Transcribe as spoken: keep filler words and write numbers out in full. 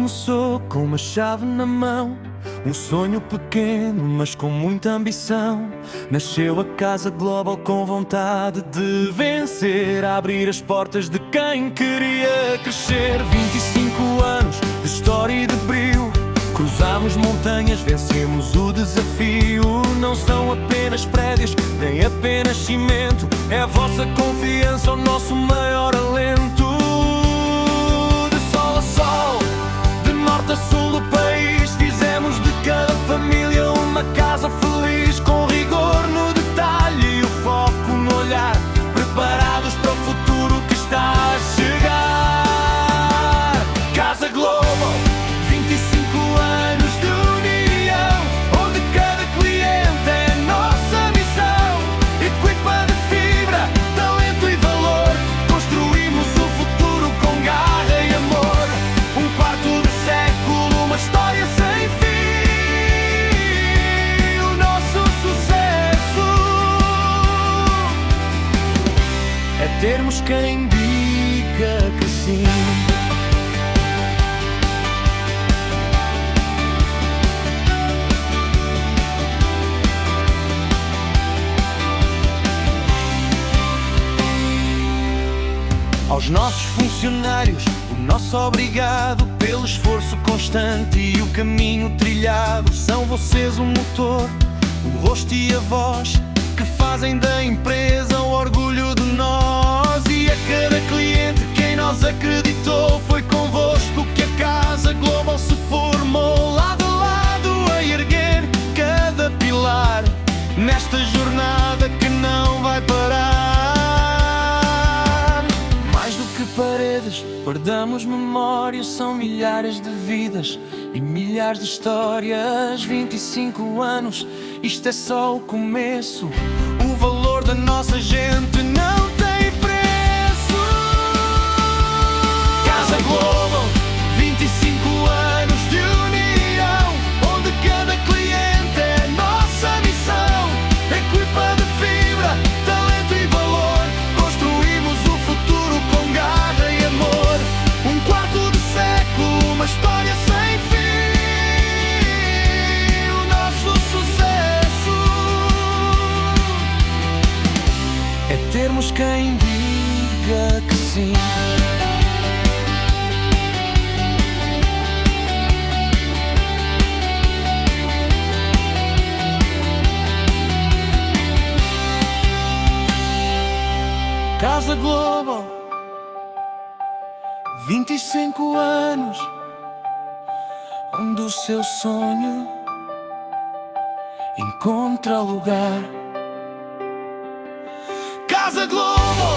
começou com uma chave na mão, um sonho pequeno, mas com muita ambição. Nasceu a Casa Global com vontade de vencer, a abrir as portas de quem queria crescer. Vinte e cinco anos de história e de brilho, cruzamos montanhas, vencemos o desafio. Não são apenas prédios, nem apenas cimento, é a vossa confiança o nosso maior alento. De sol a sol, de norte a sul do país, fizemos de cada família uma casa feliz, com rigor no detalhe e o foco no olhar, preparados para o futuro que está a chegar. Casa Global, vinte e cinco anos de união, onde cada cliente é a nossa missão. Equipa de fibra, talento e valor, construímos o futuro com garra e amor. Um quarto de século, uma história sem fim, o nosso sucesso é termos quem diga que sim. Aos nossos funcionários, o nosso obrigado pelo esforço constante e o caminho trilhado. São vocês o motor, o rosto e a voz que fazem da empresa o orgulho de nós. E a cada cliente que em nós acreditou, foi convosco que a Casa Global se formou, lado a lado a erguer cada pilar, nesta jornada que não vai parar. Paredes, guardamos memórias, são milhares de vidas e milhares de histórias. Vinte e cinco anos, isto é só o começo, o valor da nossa gente não tem preço. Casa Global, vinte e cinco anos de união, onde cada cliente é a nossa missão. Equipa de fibra, talento e valor, construímos o futuro com garra. Um quarto de século, uma história sem fim, o nosso sucesso é termos quem diga que sim. Casa Global, vinte e cinco anos, onde o seu sonho encontra lugar. Casa Global.